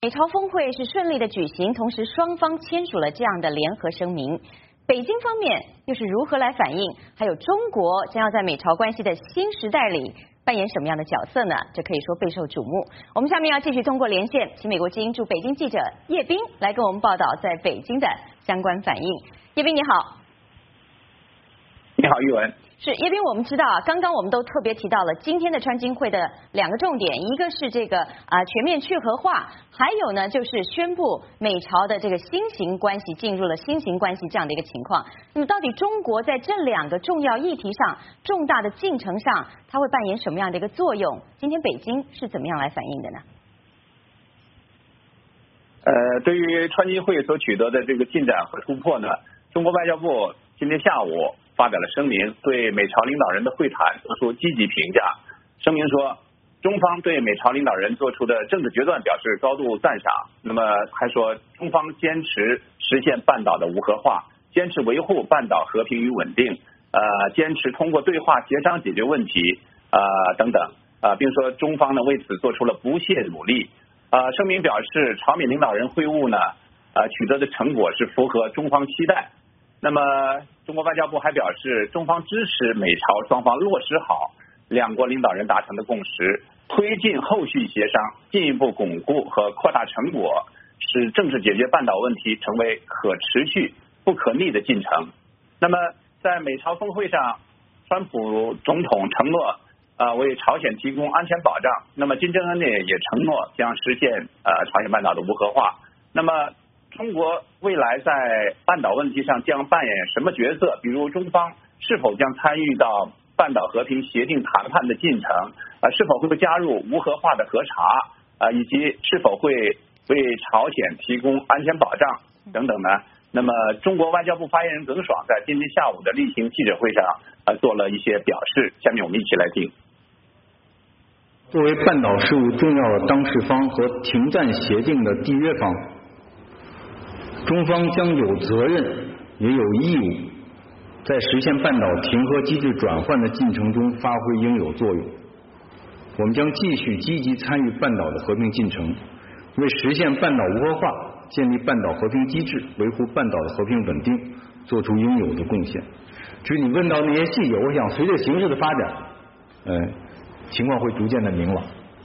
美朝峰会是顺利的举行，同时双方签署了这样的联合声明。北京方面又是如何来反应？还有中国将要在美朝关系的新时代里扮演什么样的角色呢？这可以说备受瞩目。我们下面要继续通过连线，请美国之音驻北京记者叶斌来跟我们报道在北京的相关反应。叶斌你好。 你好，玉文。 是叶斌，我们知道啊，刚刚我们都特别提到了今天的川金会的两个重点，一个是这个全面去核化，还有呢就是宣布美朝的这个新型关系进入了新型关系这样的一个情况。那么到底中国在这两个重要议题上、重大的进程上，它会扮演什么样的一个作用？今天北京是怎么样来反应的呢？ 对于川金会所取得的这个进展和突破呢，中国外交部今天下午发表了声明，对美朝领导人的会谈作出积极评价。声明说，中方对美朝领导人做出的政治决断表示高度赞赏。那么还说，中方坚持实现半岛的无核化，坚持维护半岛和平与稳定，坚持通过对话协商解决问题，等等，并说中方呢为此做出了不懈努力。声明表示，朝美领导人会晤呢，取得的成果是符合中方期待。那么，中国外交部还表示，中方支持美朝双方落实好两国领导人达成的共识，推进后续协商，进一步巩固和扩大成果，使政治解决半岛问题成为可持续、不可逆的进程。那么，在美朝峰会上，川普总统承诺为朝鲜提供安全保障。那么，金正恩呢也承诺将实现朝鲜半岛的无核化。那么，中国未来在半岛问题上将扮演什么角色？比如中方是否将参与到半岛和平协定谈判的进程？是否会加入无核化的核查？以及是否会为朝鲜提供安全保障等等呢？那么中国外交部发言人耿爽在今天下午的例行记者会上做了一些表示，下面我们一起来听。 作为半岛事务重要的当事方和停战协定的缔约方，中方将有责任也有义务在实现半岛停核机制转换的进程中发挥应有作用。我们将继续积极参与半岛的和平进程，为实现半岛无核化、建立半岛和平机制、维护半岛的和平稳定做出应有的贡献。至于你问到那些细节，我想随着形势的发展，情况会逐渐的明朗。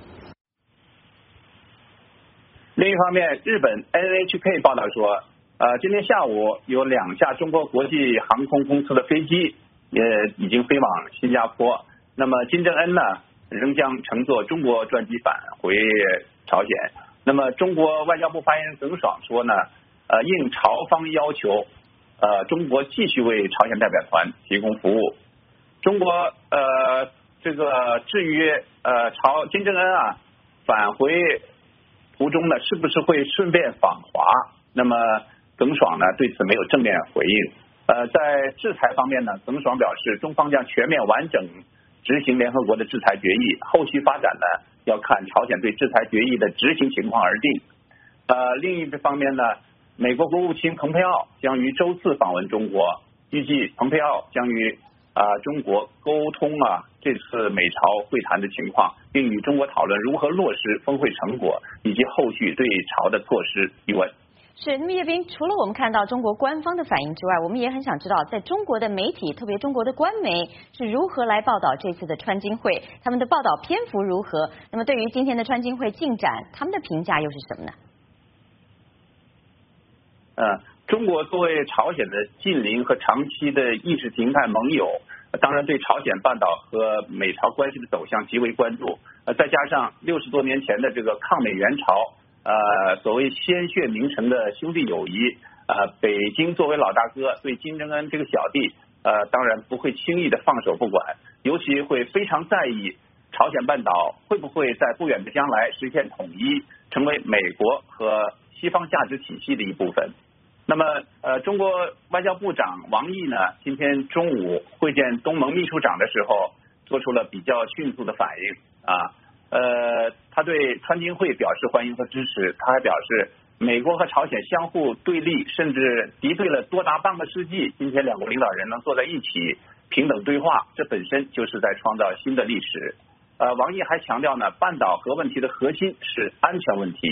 另一方面，日本 NHK 报道说，今天下午有2架中国国际航空公司的飞机也已经飞往新加坡。那么金正恩呢，仍将乘坐中国专机返回朝鲜。那么中国外交部发言人耿爽说呢，应朝方要求，中国继续为朝鲜代表团提供服务。中国这个至于金正恩返回途中呢，是不是会顺便访华？那么耿爽呢对此没有正面回应。在制裁方面呢，耿爽表示，中方将全面完整执行联合国的制裁决议，后续发展呢要看朝鲜对制裁决议的执行情况而定。另一方面呢，美国国务卿蓬佩奥将于周四访问中国，预计蓬佩奥将与中国沟通这次美朝会谈的情况，并与中国讨论如何落实峰会成果以及后续对朝的措施。疑问是，那么叶斌，除了我们看到中国官方的反应之外，我们也很想知道，在中国的媒体，特别中国的官媒是如何来报道这次的川金会，他们的报道篇幅如何？那么对于今天的川金会进展，他们的评价又是什么呢？ 中国作为朝鲜的近邻和长期的意识形态盟友，当然对朝鲜半岛和美朝关系的走向极为关注。再加上60多年前的这个抗美援朝，所谓鲜血凝成的兄弟友谊，北京作为老大哥，对金正恩这个小弟，当然不会轻易的放手不管，尤其会非常在意朝鲜半岛会不会在不远的将来实现统一，成为美国和西方价值体系的一部分。那么中国外交部长王毅呢，今天中午会见东盟秘书长的时候，做出了比较迅速的反应他对川金会表示欢迎和支持。他还表示，美国和朝鲜相互对立，甚至敌对了多达半个世纪，今天两国领导人能坐在一起平等对话，这本身就是在创造新的历史。王毅还强调呢，半岛核问题的核心是安全问题，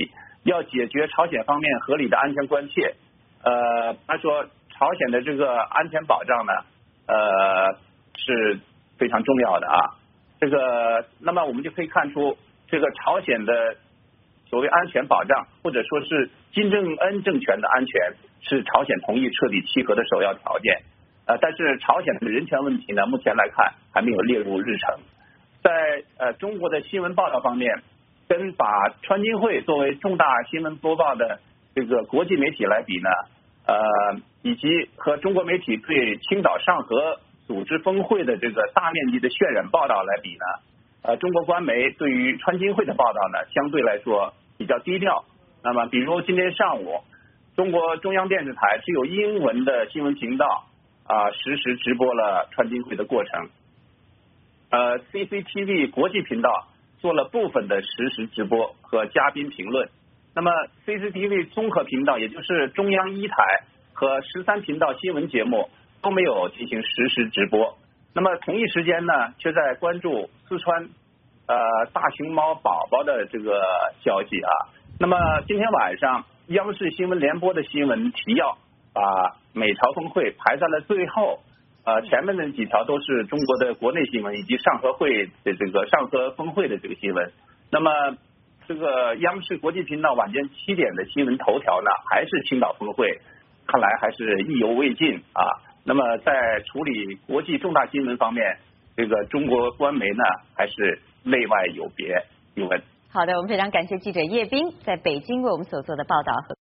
要解决朝鲜方面合理的安全关切。他说朝鲜的这个安全保障呢，是非常重要的啊。那么我们就可以看出，这个朝鲜的所谓安全保障，或者说是金正恩政权的安全，是朝鲜同意彻底契合的首要条件。但是朝鲜的人权问题呢，目前来看还没有列入日程。在中国的新闻报道方面，跟把川金会作为重大新闻播报的这个国际媒体来比呢，以及和中国媒体对青岛上合组织峰会的这个大面积的渲染报道来比呢，中国官媒对于川金会的报道呢，相对来说比较低调。那么，比如今天上午，中国中央电视台只有英文的新闻频道实时直播了川金会的过程。CCTV 国际频道做了部分的实时直播和嘉宾评论。那么 CCTV 综合频道，也就是中央1台和13频道新闻节目都没有进行实时直播。那么同一时间呢，却在关注四川大熊猫宝宝的这个消息啊。那么今天晚上央视新闻联播的新闻提要把美朝峰会排在了最后。前面的几条都是中国的国内新闻以及上合会的这个上合峰会的这个新闻。那么这个央视国际频道晚间7点的新闻头条呢，还是青岛峰会，看来还是意犹未尽啊。那么在处理国际重大新闻方面，这个中国官媒呢还是内外有别。有问。 好的，我们非常感谢记者叶斌在北京为我们所做的报道和